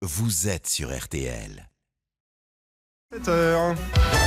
Vous êtes sur RTL. 7h.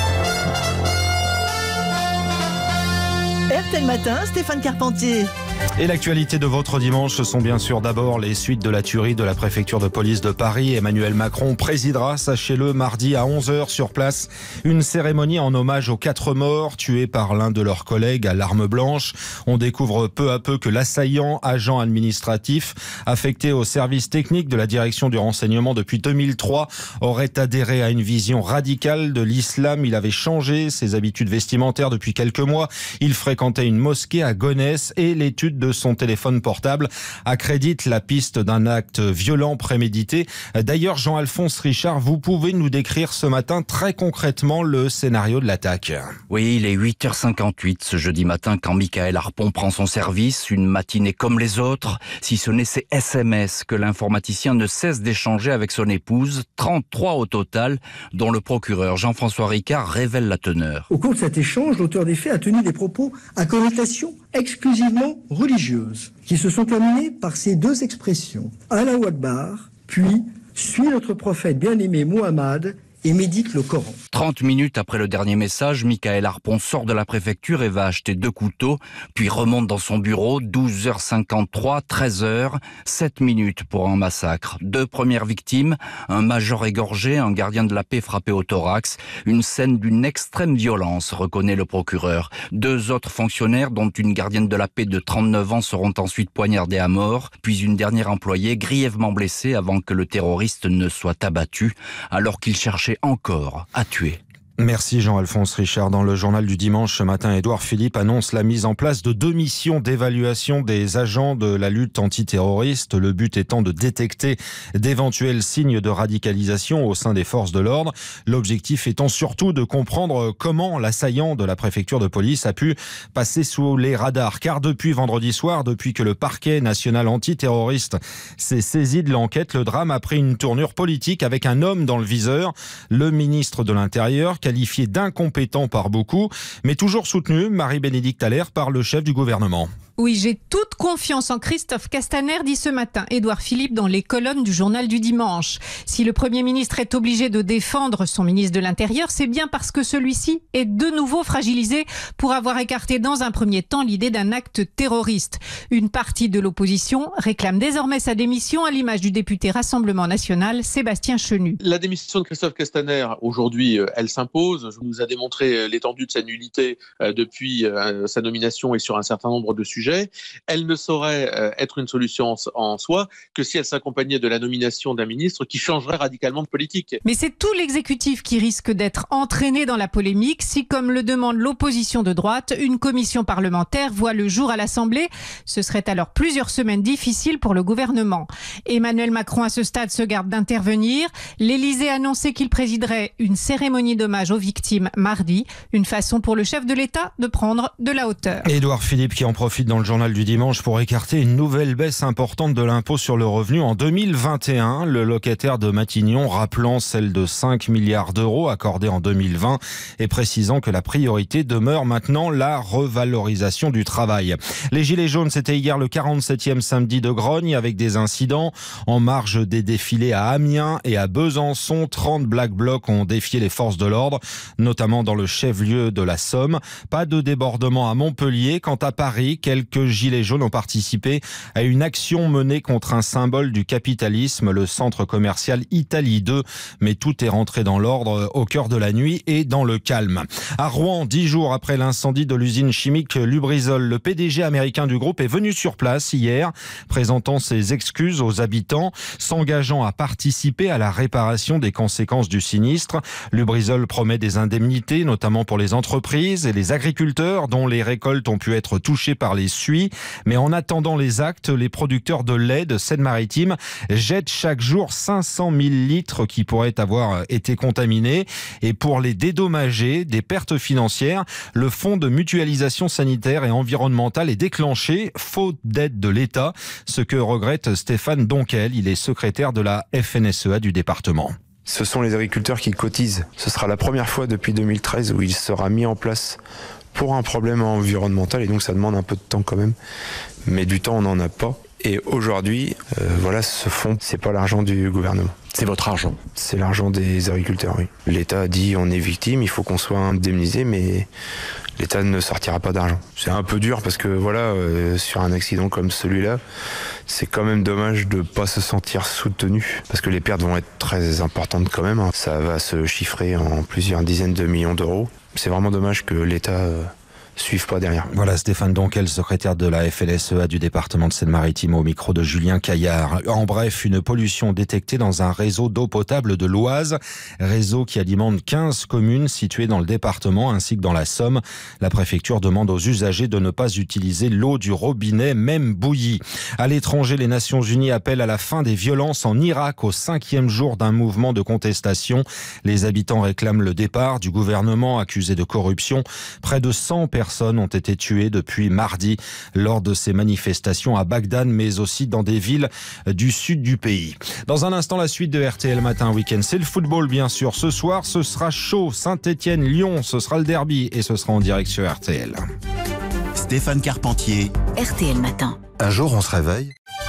RTL Matin, Stéphane Carpentier. Et l'actualité de votre dimanche, ce sont bien sûr d'abord les suites de la tuerie de la préfecture de police de Paris. Emmanuel Macron présidera, sachez-le, mardi à 11h sur place, une cérémonie en hommage aux 4 morts tués par l'un de leurs collègues à l'arme blanche. On découvre peu à peu que l'assaillant, agent administratif, affecté au service technique de la direction du renseignement depuis 2003, aurait adhéré à une vision radicale de l'islam. Il avait changé ses habitudes vestimentaires depuis quelques mois. Il fréquentait une mosquée à Gonesse et l'étude de son téléphone portable accrédite la piste d'un acte violent prémédité. D'ailleurs, Jean-Alphonse Richard, vous pouvez nous décrire ce matin très concrètement le scénario de l'attaque. Oui, il est 8h58 ce jeudi matin quand Michael Harpon prend son service, une matinée comme les autres, si ce n'est ces SMS que l'informaticien ne cesse d'échanger avec son épouse, 33 au total, dont le procureur Jean-François Ricard révèle la teneur. Au cours de cet échange, l'auteur des faits a tenu des propos à connotation exclusivement religieuse, qui se sont terminés par ces deux expressions. Allahu Akbar, puis suis notre prophète bien-aimé Muhammad et médite le Coran. 30 minutes après le dernier message, Michael Harpon sort de la préfecture et va acheter 2 couteaux, puis remonte dans son bureau, 12h53, 13h, 7 minutes pour un massacre. 2 premières victimes, un major égorgé, un gardien de la paix frappé au thorax, une scène d'une extrême violence, reconnaît le procureur. 2 autres fonctionnaires, dont une gardienne de la paix de 39 ans, seront ensuite poignardés à mort, puis une dernière employée grièvement blessée avant que le terroriste ne soit abattu, alors qu'il cherchait encore à tuer. Merci Jean-Alphonse Richard. Dans le journal du dimanche ce matin, Édouard Philippe annonce la mise en place de 2 missions d'évaluation des agents de la lutte antiterroriste. Le but étant de détecter d'éventuels signes de radicalisation au sein des forces de l'ordre. L'objectif étant surtout de comprendre comment l'assaillant de la préfecture de police a pu passer sous les radars. Car depuis vendredi soir, depuis que le parquet national antiterroriste s'est saisi de l'enquête, le drame a pris une tournure politique avec un homme dans le viseur, le ministre de l'Intérieur, qualifié d'incompétent par beaucoup, mais toujours soutenu, Marie-Bénédicte Allaire, par le chef du gouvernement. Oui, j'ai toute confiance en Christophe Castaner, dit ce matin Édouard Philippe dans les colonnes du journal du dimanche. Si le Premier ministre est obligé de défendre son ministre de l'Intérieur, c'est bien parce que celui-ci est de nouveau fragilisé pour avoir écarté dans un premier temps l'idée d'un acte terroriste. Une partie de l'opposition réclame désormais sa démission à l'image du député Rassemblement National, Sébastien Chenu. La démission de Christophe Castaner, aujourd'hui, elle s'impose. Je nous a démontré l'étendue de sa nullité depuis sa nomination et sur un certain nombre de sujets. Elle ne saurait être une solution en soi que si elle s'accompagnait de la nomination d'un ministre qui changerait radicalement de politique. Mais c'est tout l'exécutif qui risque d'être entraîné dans la polémique si, comme le demande l'opposition de droite, une commission parlementaire voit le jour à l'Assemblée. Ce serait alors plusieurs semaines difficiles pour le gouvernement. Emmanuel Macron, à ce stade, se garde d'intervenir. L'Élysée a annoncé qu'il présiderait une cérémonie d'hommage aux victimes mardi. Une façon pour le chef de l'État de prendre de la hauteur. Édouard Philippe qui en profite dans le journal du dimanche pour écarter une nouvelle baisse importante de l'impôt sur le revenu en 2021. Le locataire de Matignon rappelant celle de 5 milliards d'euros accordée en 2020 et précisant que la priorité demeure maintenant la revalorisation du travail. Les Gilets jaunes, c'était hier le 47e samedi de grogne avec des incidents en marge des défilés à Amiens et à Besançon. 30 Black Blocs ont défié les forces de l'ordre, notamment dans le chef-lieu de la Somme. Pas de débordement à Montpellier. Quant à Paris, quelques gilets jaunes ont participé à une action menée contre un symbole du capitalisme, le centre commercial Italie 2. Mais tout est rentré dans l'ordre au cœur de la nuit et dans le calme. À Rouen, 10 jours après l'incendie de l'usine chimique Lubrizol, le PDG américain du groupe est venu sur place hier, présentant ses excuses aux habitants, s'engageant à participer à la réparation des conséquences du sinistre. Lubrizol promet des indemnités, notamment pour les entreprises et les agriculteurs dont les récoltes ont pu être touchées par les suies. Mais en attendant les actes, les producteurs de lait de Seine-Maritime jettent chaque jour 500 000 litres qui pourraient avoir été contaminés. Et pour les dédommager des pertes financières, le fonds de mutualisation sanitaire et environnementale est déclenché, faute d'aide de l'État. Ce que regrette Stéphane Donquel, il est secrétaire de la FNSEA du département. Ce sont les agriculteurs qui cotisent. Ce sera la première fois depuis 2013 où il sera mis en place pour un problème environnemental et donc ça demande un peu de temps quand même. Mais du temps, on n'en a pas. Et aujourd'hui, ce fonds, c'est pas l'argent du gouvernement. C'est votre argent. C'est l'argent des agriculteurs, oui. L'État a dit on est victime, il faut qu'on soit indemnisé, mais l'État ne sortira pas d'argent. C'est un peu dur parce que sur un accident comme celui-là, c'est quand même dommage de ne pas se sentir soutenu parce que les pertes vont être très importantes quand même. Ça va se chiffrer en plusieurs dizaines de millions d'euros. C'est vraiment dommage que l'État suivent pas derrière. Voilà Stéphane Donquel, secrétaire de la FLSEA du département de Seine-Maritime au micro de Julien Caillard. En bref, une pollution détectée dans un réseau d'eau potable de l'Oise, réseau qui alimente 15 communes situées dans le département ainsi que dans la Somme. La préfecture demande aux usagers de ne pas utiliser l'eau du robinet, même bouillie. À l'étranger, les Nations Unies appellent à la fin des violences en Irak au 5e jour d'un mouvement de contestation. Les habitants réclament le départ du gouvernement accusé de corruption. Près de 100 personnes ont été tuées depuis mardi lors de ces manifestations à Bagdad, mais aussi dans des villes du sud du pays. Dans un instant, la suite de RTL Matin Week-end. C'est le football, bien sûr. Ce soir, ce sera chaud. Saint-Étienne-Lyon, ce sera le derby et ce sera en direct sur RTL. Stéphane Carpentier. RTL Matin. Un jour, on se réveille.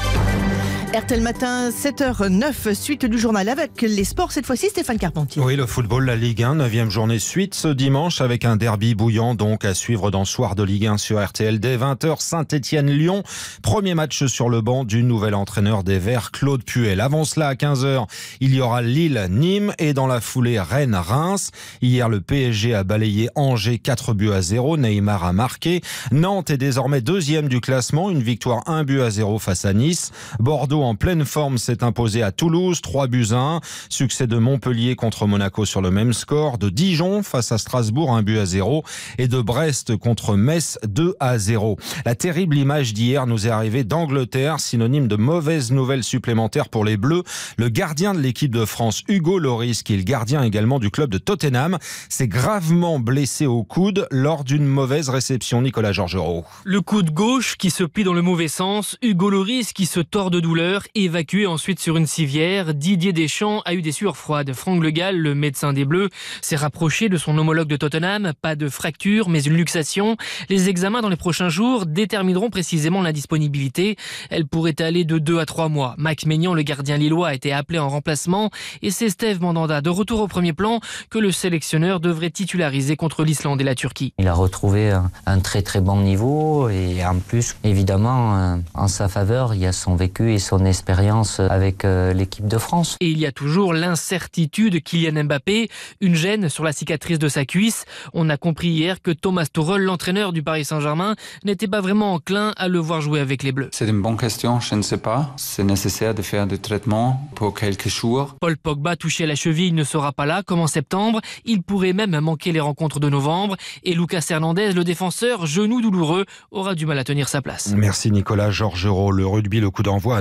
RTL Matin, 7h09, suite du journal avec les sports. Cette fois-ci, Stéphane Carpentier. Oui, le football, la Ligue 1, 9e journée suite ce dimanche avec un derby bouillant donc à suivre dans Soir de Ligue 1 sur RTL dès 20h. Saint-Étienne-Lyon, premier match sur le banc du nouvel entraîneur des Verts, Claude Puel. Avant cela, à 15h, il y aura Lille-Nîmes et dans la foulée Rennes-Reims. Hier, le PSG a balayé Angers 4-0. Neymar a marqué. Nantes est désormais deuxième du classement, une victoire 1-0 face à Nice. Bordeaux en pleine forme s'est imposé à Toulouse 3-1. Succès de Montpellier contre Monaco sur le même score, de Dijon face à Strasbourg 1-0 et de Brest contre Metz 2-0. La terrible image d'hier nous est arrivée d'Angleterre, synonyme de mauvaise nouvelle supplémentaire pour les Bleus. Le gardien de l'équipe de France, Hugo Lloris, qui est le gardien également du club de Tottenham, s'est gravement blessé au coude lors d'une mauvaise réception. Nicolas Georgerot. Le coude gauche qui se plie dans le mauvais sens, Hugo Lloris qui se tord de douleur, évacué ensuite sur une civière. Didier Deschamps a eu des sueurs froides. Franck Le Gall, le médecin des Bleus, s'est rapproché de son homologue de Tottenham. Pas de fracture, mais une luxation. Les examens dans les prochains jours détermineront précisément la disponibilité. Elle pourrait aller de 2 à 3 mois. Mike Maignan, le gardien lillois, a été appelé en remplacement et c'est Steve Mandanda, de retour au premier plan, que le sélectionneur devrait titulariser contre l'Islande et la Turquie. Il a retrouvé un très très bon niveau et en plus, évidemment, en sa faveur, il y a son vécu et son expérience avec l'équipe de France. Et il y a toujours l'incertitude Kylian Mbappé, une gêne sur la cicatrice de sa cuisse. On a compris hier que Thomas Tuchel, l'entraîneur du Paris Saint-Germain, n'était pas vraiment enclin à le voir jouer avec les Bleus. C'est une bonne question, je ne sais pas. C'est nécessaire de faire du traitement pour quelques jours. Paul Pogba, touché à la cheville, ne sera pas là comme en septembre. Il pourrait même manquer les rencontres de novembre. Et Lucas Hernandez, le défenseur, genou douloureux, aura du mal à tenir sa place. Merci Nicolas Georgerot. Le rugby, le coup d'envoi à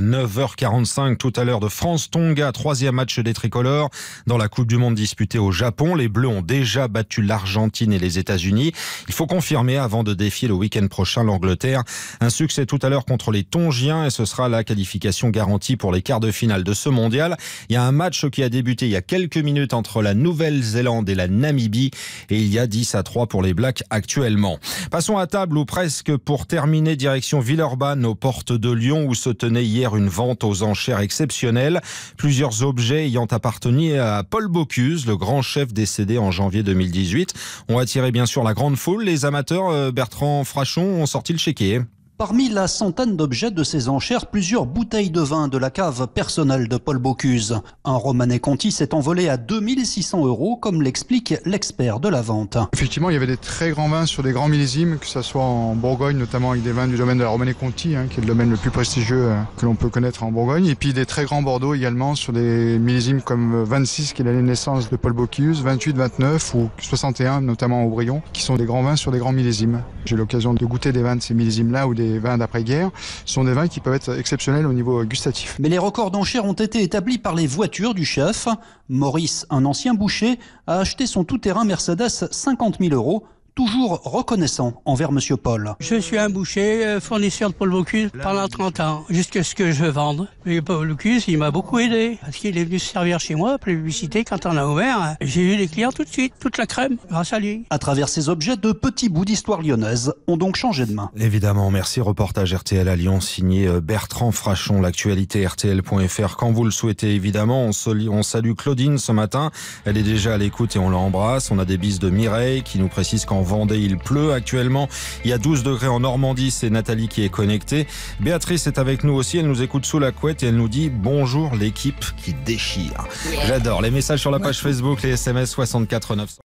9h45 tout à l'heure de France-Tonga, 3e match des tricolores dans la Coupe du Monde disputée au Japon. Les Bleus ont déjà battu l'Argentine et les États-Unis. Il faut confirmer avant de défier le week-end prochain l'Angleterre. Un succès tout à l'heure contre les Tongiens et ce sera la qualification garantie pour les quarts de finale de ce mondial. Il y a un match qui a débuté il y a quelques minutes entre la Nouvelle-Zélande et la Namibie et il y a 10-3 pour les Blacks actuellement. Passons à table ou presque pour terminer direction Villeurbanne aux portes de Lyon où se tenait hier une vente aux enchères exceptionnelle. Plusieurs objets ayant appartenu à Paul Bocuse, le grand chef décédé en janvier 2018, ont attiré bien sûr la grande foule. Les amateurs, Bertrand Frachon, ont sorti le chéquier. Parmi la centaine d'objets de ces enchères, plusieurs bouteilles de vin de la cave personnelle de Paul Bocuse. Un Romanée Conti s'est envolé à 2600 €, comme l'explique l'expert de la vente. Effectivement, il y avait des très grands vins sur des grands millésimes, que ce soit en Bourgogne, notamment avec des vins du domaine de la Romanée Conti, qui est le domaine le plus prestigieux que l'on peut connaître en Bourgogne. Et puis des très grands Bordeaux également sur des millésimes comme 26, qui est l'année de naissance de Paul Bocuse, 28, 29 ou 61, notamment au Aubryon, qui sont des grands vins sur des grands millésimes. J'ai eu l'occasion de goûter des vins de ces millésimes-là ou des vins d'après-guerre, sont des vins qui peuvent être exceptionnels au niveau gustatif. Mais les records d'enchères ont été établis par les voitures du chef. Maurice, un ancien boucher, a acheté son tout-terrain Mercedes 50 000 €. toujours reconnaissant envers Monsieur Paul. Je suis un boucher, fournisseur de Paul Bocuse pendant 30 ans, jusqu'à ce que je vende. Mais Paul Bocuse, il m'a beaucoup aidé, parce qu'il est venu se servir chez moi, pour la publicité, quand on a ouvert, j'ai eu des clients tout de suite, toute la crème, grâce à lui. À travers ces objets, de petits bouts d'histoire lyonnaise ont donc changé de main. Évidemment, merci. Reportage RTL à Lyon, signé Bertrand Frachon. L'actualité RTL.fr quand vous le souhaitez, évidemment. On salue Claudine ce matin. Elle est déjà à l'écoute et on l'embrasse. On a des bises de Mireille qui nous précise qu'en Vendée, il pleut actuellement. Il y a 12 degrés en Normandie. C'est Nathalie qui est connectée. Béatrice est avec nous aussi. Elle nous écoute sous la couette et elle nous dit bonjour l'équipe qui déchire. J'adore les messages sur la page Facebook, les SMS 64 900.